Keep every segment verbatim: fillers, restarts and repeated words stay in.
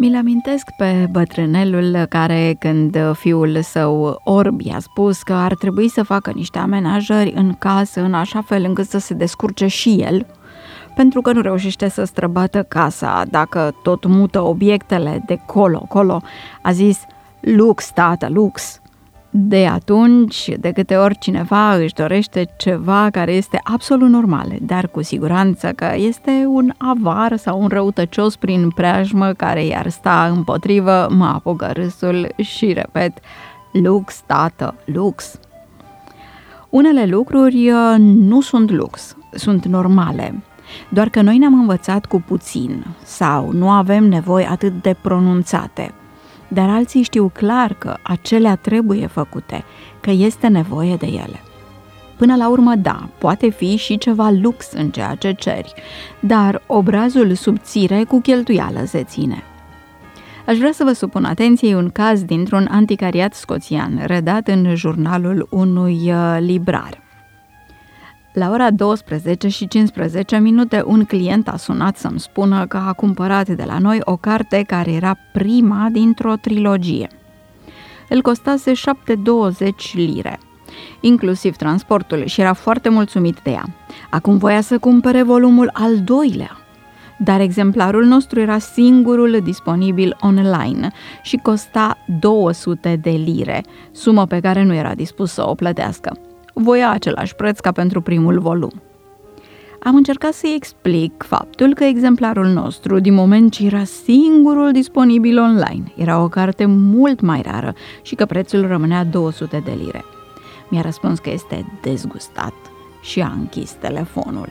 Mi-l amintesc pe bătrânelul care, când fiul său orb i-a spus că ar trebui să facă niște amenajări în casă în așa fel încât să se descurce și el, pentru că nu reușește să străbată casa dacă tot mută obiectele de colo-colo, a zis: "Lux, tată, lux!" De atunci, de câte ori cineva își dorește ceva care este absolut normal, dar cu siguranță că este un avar sau un răutăcios prin preajmă care i-ar sta împotrivă, mă apucă râsul și repet: "Lux, tată, lux!" Unele lucruri nu sunt lux, sunt normale, doar că noi ne-am învățat cu puțin sau nu avem nevoi atât de pronunțate. Dar alții știu clar că acelea trebuie făcute, că este nevoie de ele. Până la urmă, da, poate fi și ceva lux în ceea ce ceri, dar obrazul subțire cu cheltuială se ține. Aș vrea să vă supun atenției un caz dintr-un anticariat scoțian, redat în jurnalul unui librar. La ora douăsprezece și cincisprezece minute, un client a sunat să-mi spună că a cumpărat de la noi o carte care era prima dintr-o trilogie. Îl costase șapte virgulă douăzeci lire, inclusiv transportul, și era foarte mulțumit de ea. Acum voia să cumpere volumul al doilea, dar exemplarul nostru era singurul disponibil online și costa două sute de lire, sumă pe care nu era dispus să o plătească. Voia același preț ca pentru primul volum. Am încercat să-i explic faptul că exemplarul nostru, din moment ce era singurul disponibil online, era o carte mult mai rară și că prețul rămânea două sute de lire. Mi-a răspuns că este dezgustat și a închis telefonul.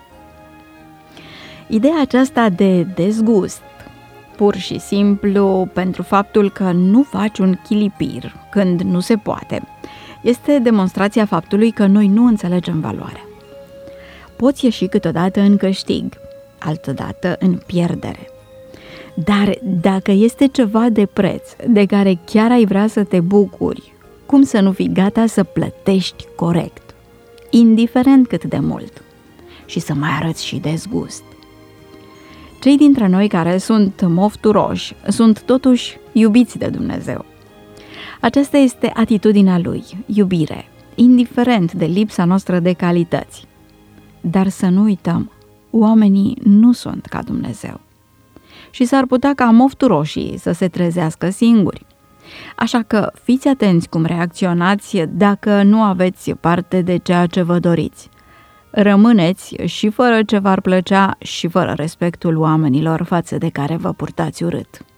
Ideea aceasta de dezgust, pur și simplu pentru faptul că nu faci un chilipir când nu se poate, este demonstrația faptului că noi nu înțelegem valoarea. Poți ieși câteodată în câștig, altădată în pierdere. Dar dacă este ceva de preț, de care chiar ai vrea să te bucuri, cum să nu fii gata să plătești corect, indiferent cât de mult, și să mai arăți și dezgust? Cei dintre noi care sunt mofturoși sunt totuși iubiți de Dumnezeu. Aceasta este atitudinea Lui, iubire, indiferent de lipsa noastră de calități. Dar să nu uităm, oamenii nu sunt ca Dumnezeu. Și s-ar putea ca mofturoșii să se trezească singuri. Așa că fiți atenți cum reacționați dacă nu aveți parte de ceea ce vă doriți. Rămâneți și fără ce v-ar plăcea și fără respectul oamenilor față de care vă purtați urât.